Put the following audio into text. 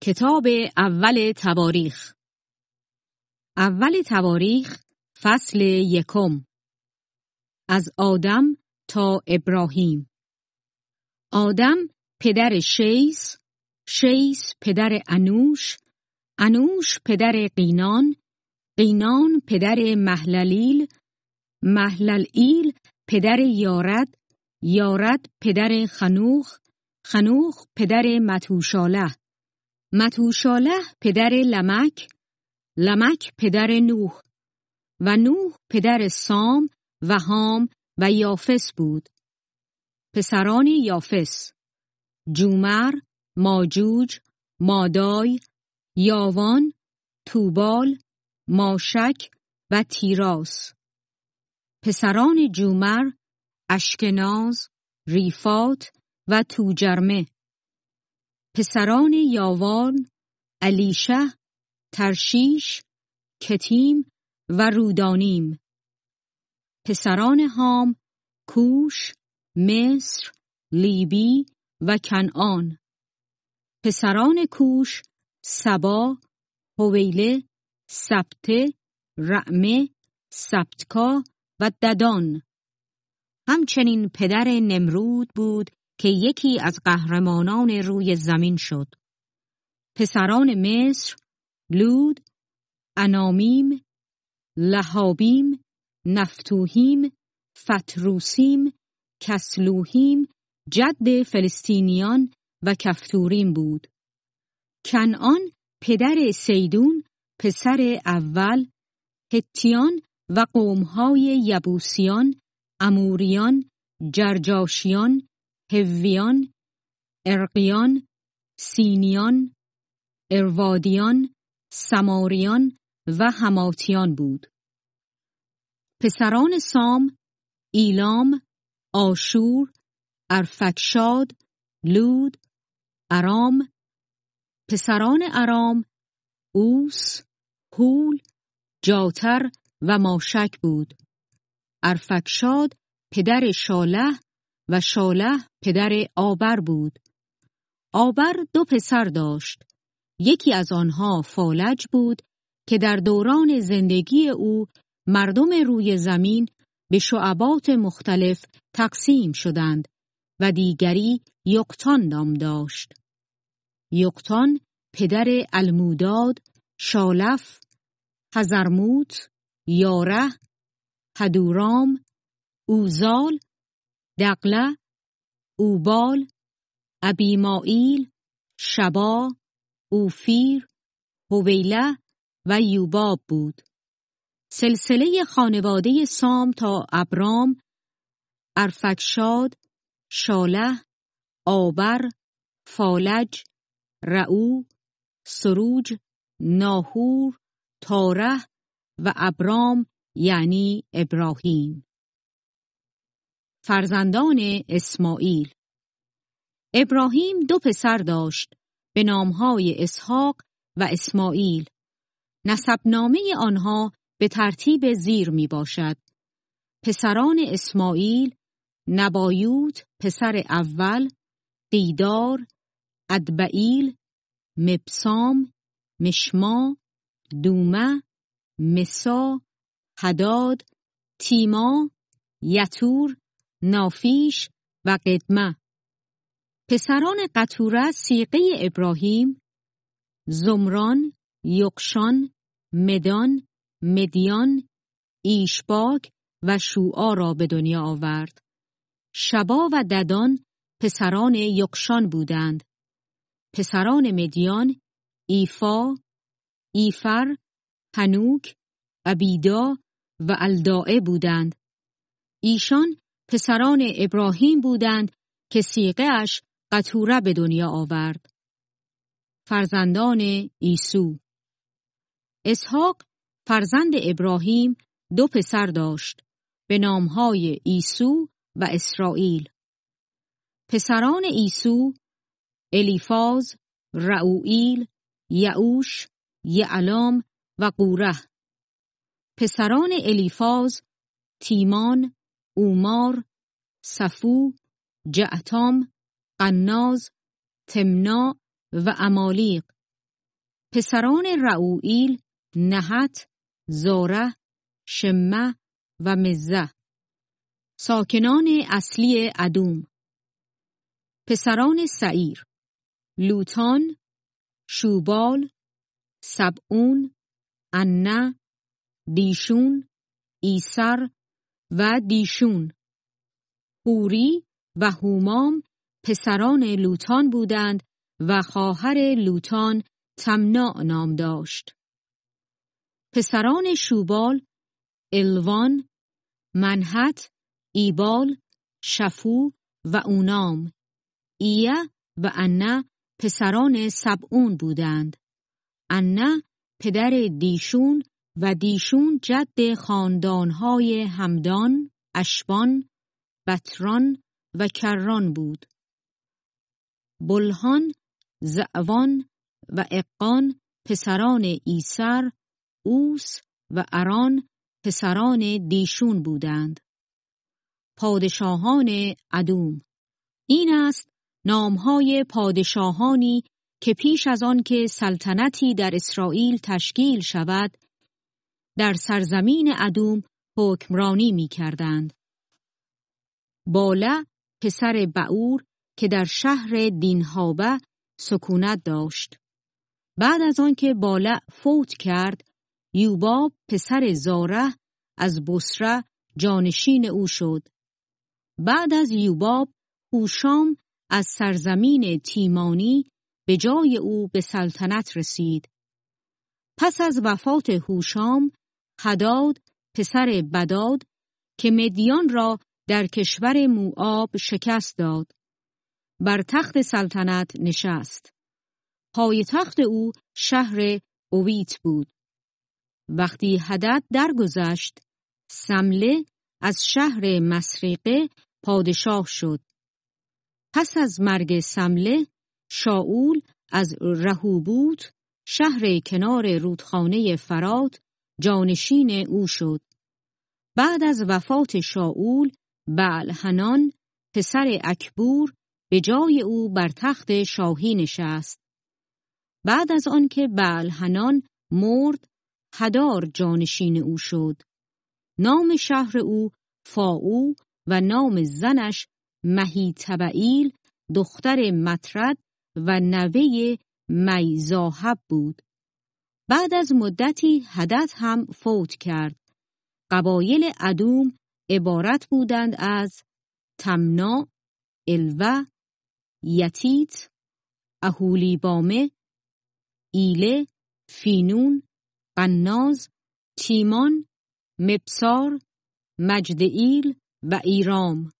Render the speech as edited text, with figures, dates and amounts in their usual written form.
کتاب اول تواریخ. اول تواریخ فصل 1. از آدم تا ابراهیم. آدم پدر شیس، شیس پدر انوش، انوش پدر قینان، قینان پدر مهللیل، مهللیل پدر یارد، یارد پدر خنوخ، خنوخ پدر متوشاله، متوشاله پدر لمک، لمک پدر نوح و نوح پدر سام و هام و یافس بود. پسران یافس: جومر، ماجوج، مادای، یاوان، توبال، ماشک و تیراس. پسران جومر: اشکناز، ریفات و توجرمه. پسران یاوان: الیشه، ترشیش، کتیم و رودانیم. پسران هام: کوش، مصر، لیبی و کنعان. پسران کوش: سبا، حویله، سبته، رعمه، سبتکا و ددان. همچنین پدر نمرود بود که یکی از قهرمانان روی زمین شد. پسران مصر: لود، انامیم، لهابیم، نفتوهیم، فتروسیم، کسلوهیم، جد فلسطینیان و کفتوریم بود. کنعان پدر سیدون پسر اول، هتیان و قومهای یبوسیان، اموریان، جرجاشیان، هویان، ارقیان، سینیان، اروادیان، سماریان و حماتیان بود. پسران سام: ایلام، آشور، ارفکشاد، لود، ارام. پسران ارام: اوس، هول، جاتر و ماشک بود. ارفکشاد پدر شاله و شاله پدر آبر بود. آبر 2 پسر داشت. یکی از آنها فالج بود که در دوران زندگی او مردم روی زمین به شعبات مختلف تقسیم شدند و دیگری یقتان نام داشت. یقتان پدر الموداد، شالف، حزرموت، یاره، هدورام، اوزال، دقله، اوبال، ابیمائیل، شبا، اوفیر، حویله و یوباب بود. سلسله خانواده سام تا ابرام: ارفکشاد، شاله، آبر، فالج، رعو، سروج، ناهور، تاره و ابرام یعنی ابراهیم. فرزندان اسماعیل. ابراهیم 2 پسر داشت به نامهای اسحاق و اسماعیل. نسبنامه آنها به ترتیب زیر می باشد. پسران اسماعیل: نبایوت پسر اول، قیدار، ادبعیل، مبسام، مشما، دومه، مسا، حداد، تیما، یتور، نافیش و قدمه. پسران قطوره صیغه ابراهیم: زمران، یقشان، مدان، مدیان، ایشباک و شوعا را به دنیا آورد. شبا و ددان پسران یقشان بودند. پسران مدیان: ایفا، ایفر، هنوک، عبیدا و الداعه بودند. ایشان پسران ابراهیم بودند که صیغه اش قطوره به دنیا آورد. فرزندان عیسو. اسحاق فرزند ابراهیم 2 پسر داشت به نامهای عیسو و اسرائیل. پسران عیسو: الیفاز، رعوئیل، یعوش، یعلام و قوره. پسران الیفاز: تیمان، اومار، صفو، جعتام، قناز، تمنا و امالیق. پسران رعوئیل نحت، زاره، شمه و مزه. ساکنان اصلی ادوم. پسران سعیر: لوطان، شوبال، سبعون، عنه، دیشون، ایسر و دیشون. حوری و هومام پسران لوطان بودند و خواهر لوطان تمناع نام داشت. پسران شوبال: الوان، منحت، ایبال، شفو و اونام. ایه و عنه پسران سبعون بودند. عنه پدر دیشون و دیشون جد خاندانهای همدان، اشبان، بتران و کران بود. بلهان، زعوان و اقان پسران ایسر، اوس و اران پسران دیشون بودند. پادشاهان ادوم. این است نامهای پادشاهانی که پیش از آن که سلطنتی در اسرائیل تشکیل شود، در سرزمین ادوم حکمرانی می کردند. باله پسر بعور که در شهر دینهابه سکونت داشت. بعد از آن که باله فوت کرد، یوباب پسر زاره از بصره جانشین او شد. بعد از یوباب هوشام از سرزمین تیمانی به جای او به سلطنت رسید. پس از وفات هوشام، هداد پسر بداد که مدیان را در کشور موآب شکست داد، بر تخت سلطنت نشست. پایتخت او شهر اویت بود. وقتی هدد درگذشت، سمله از شهر مسریقه پادشاه شد. پس از مرگ سمله، شاول از رهوبوت، شهر کنار رودخانه فرات، جانشین او شد. بعد از وفات شاول، بعلحنان پسر اکبور به جای او بر تخت شاهی نشست. بعد از آن که بعلحنان مرد، هدار جانشین او شد. نام شهر او فاعو و نام زنش مهیتبئیل دختر مطرد و نوه میزاحب بود. بعد از مدتی هدد هم فوت کرد. قبایل ادوم عبارت بودند از تمناع، الوه، یتیت، اهولیبامه، ایله، فینون، قناز، تیمان، مبسار، مجدئیل و ایرام.